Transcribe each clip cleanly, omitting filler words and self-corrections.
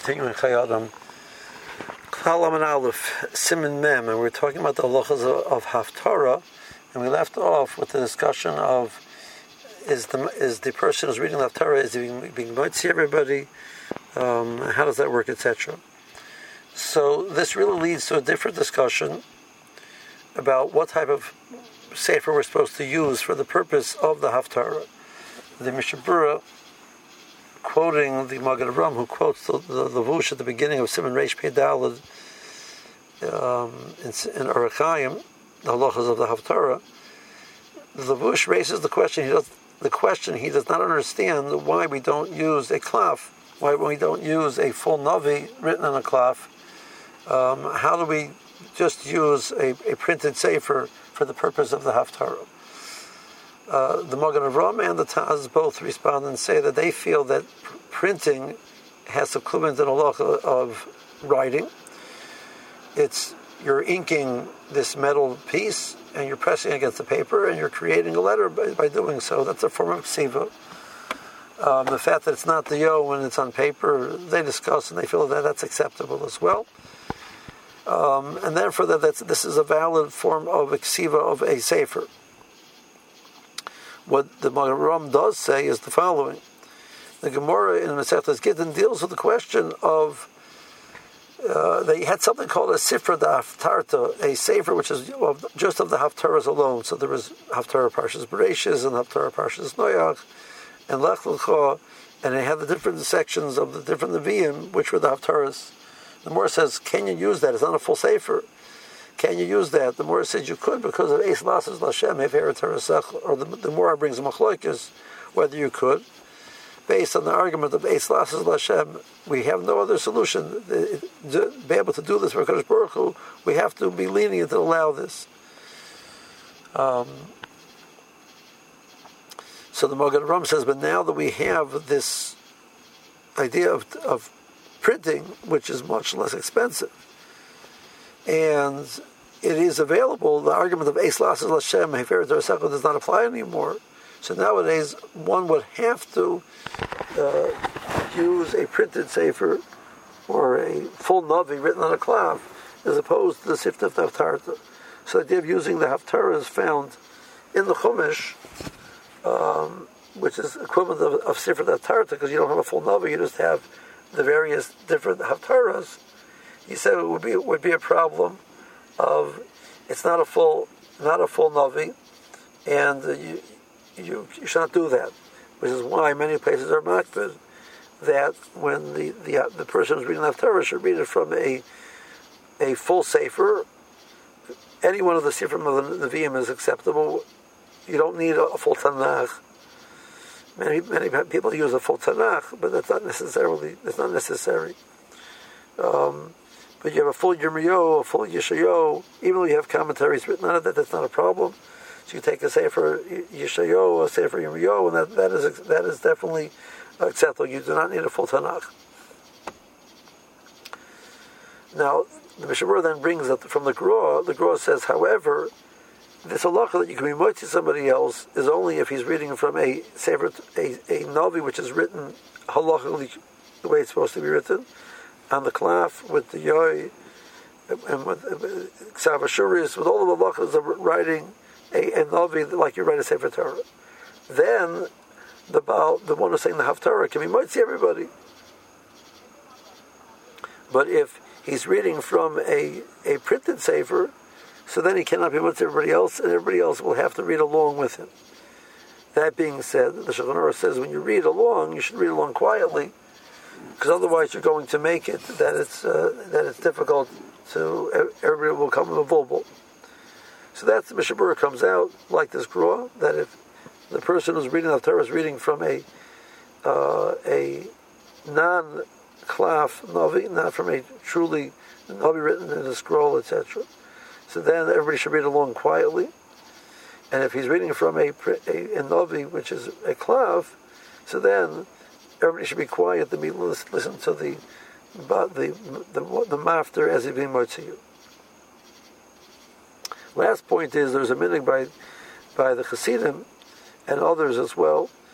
continuing Chayei Adam. Klal Lamed Aleph, Siman Mem, and we're talking about the halachas of Haftarah, and we left off with the discussion of is the person who's reading the Haftarah, is he being motzi everybody? How does that work, etc. So this really leads to a different discussion about what type of sefer we're supposed to use for the purpose of the Haftarah. The Mishnah Berurah, quoting the Magen Avraham, who quotes the Vush at the beginning of Siman Reish Pei Daled in Orach Chaim, the halachas of the Haftarah, the Vush raises the question. He does not understand why we don't use a klaf, why we don't use a full navi written on a klaf. How do we just use a printed sefer for the purpose of the Haftarah? The Magen Avraham and the Taz both respond and say that they feel that printing has the equivalent in halacha of writing. You're inking this metal piece and you're pressing against the paper and you're creating a letter by doing so. That's a form of ksiva. The fact that it's not the yo when it's on paper, they discuss and they feel that that's acceptable as well. And therefore, this is a valid form of ksiva of a sefer. What the Magen Avraham does say is the following: the Gemara in Masechtas Gittin deals with the question of they had something called a Sifra Haftarta, a sefer which is just of the Haftarahs alone. So there was Haftarah Parshas Bereishis and Haftarah Parshas Noach and Lech Lecha, and it had the different sections of the different Nevi'im, which were the Haftarahs. The Gemara says, can you use that? It's not a full sefer. Can you use that? The Gemara says you could because of Eis Lasses Lashem Hefer Terasech, or the Gemara brings a machlokes whether you could. Based on the argument of Eis Lasses Lashem, we have no other solution. To be able to do this for Kadosh Baruch Hu, we have to be lenient to allow this. So the Magen Avraham says, but now that we have this idea of printing, which is much less expensive, and it is available, the argument of Eis Lasses Lashem Hefer Terasech does not apply anymore. So nowadays, one would have to use a printed sefer or a full navi written on a klaf, as opposed to the Sifra Haftarah. So the idea of using the Haftarah is found in the Chumash, which is equivalent of Sifra Haftarah, because you don't have a full navi, you just have the various different Haftarahs. He said it would be a problem of it's not a full navi, and you should not do that, which is why many places are makbid that when the person who's reading the Haftarah should read it from a full sefer. Any one of the sefer of the Nevi'im is acceptable. You don't need a full Tanakh. Many people use a full Tanakh, but that's not necessary. But you have a full Yirmiyahu, a full Yeshayahu, even though you have commentaries written on it, that's not a problem. So you take a sefer Yeshayahu, a sefer Yirmiyahu, and that is definitely acceptable. You do not need a full Tanakh. Now, the Mishnah Berurah then brings that from the Gra. The Gra says, however, this halacha that you can be moitzi somebody else is only if he's reading from a sefer, a navi which is written halachically the way it's supposed to be written, on the klaf with the yoy and with ksav ashuris, with all of the halachas of writing a navi like you write a sefer Torah. Then the one who's saying the Haftarah can be moitzi everybody. But if he's reading from a printed sefer, so then he cannot be with everybody else, and everybody else will have to read along with him. That being said, the Shulchan Aruch says when you read along, you should read along quietly, because otherwise you're going to make it that it's difficult to everybody will come vulnerable. So that's the Mishnah Berurah comes out like this Gra, that if the person who's reading the Torah is reading from a non-klaf navi, not from a truly navi written in a scroll, etc., so then everybody should read along quietly. And if he's reading from a navi, which is a klaf, so then everybody should be quiet to listen to the mafter as he's being motzi. Last point is there's a minhag by the Chassidim and others as well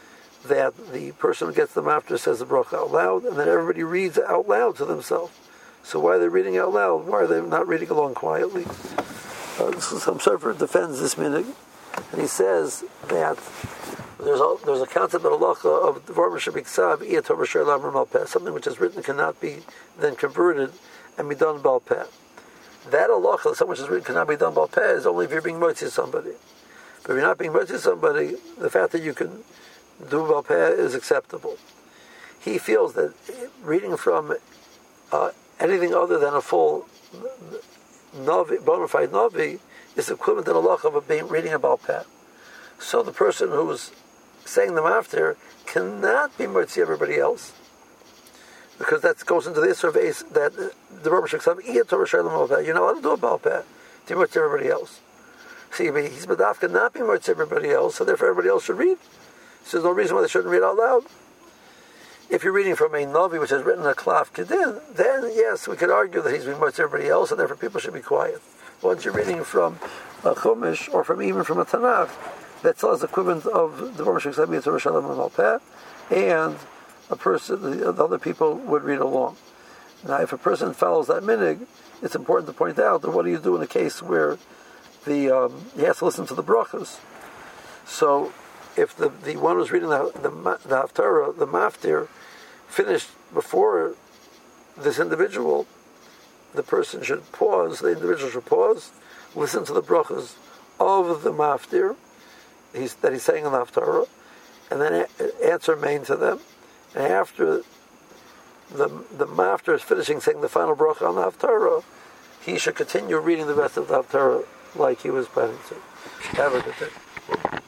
that the person who gets them after says the bracha out loud, and then everybody reads out loud to themselves. So why are they reading out loud? Why are they not reading along quietly? Some Sofer defends this minhag, and he says that there's a concept in halacha of Dvarim shebiksav iyeh tov b'shar lamar malpeh, something which is written cannot be then converted and be done bal peh. That halacha, something which is written cannot be done bal peh, is only if you're being motzi somebody. But if you're not being motzi somebody, the fact that you can do bal peh is acceptable. He feels that reading from anything other than a full navi, bona fide navi, is equivalent to the halacha of being reading a bal peh. So the person who's saying them after cannot be motzi everybody else, because that goes into the issue of Ace, that the Rebbe Sheksav, you're not allowed to do a bal peh to motzi everybody else. See, he's bedafka not being motzi everybody else, so therefore everybody else should read. So there's no reason why they shouldn't read out loud. If you're reading from a Navi which is written in a Klaf Kedin, then yes, we could argue that he's being motzi everybody else, and therefore people should be quiet. Once you're reading from a Chumash, or even from a Tanakh, that still is equivalent of the Rebbe Sheksav Yitzhak Shalom and Malpeh, and a person, the other people would read along. Now, if a person follows that minhag, it's important to point out that what do you do in a case where he has to listen to the brachas? So, if the one who's reading the haftarah, the maftir, finished before this individual, the person should pause. The individual should pause, listen to the brachas of the maftir that he's saying in the haftarah, and then answer main to them. And after the maftir is finishing saying the final bracha on the haftarah, he should continue reading the rest of the haftarah like he was planning to. Have a good day.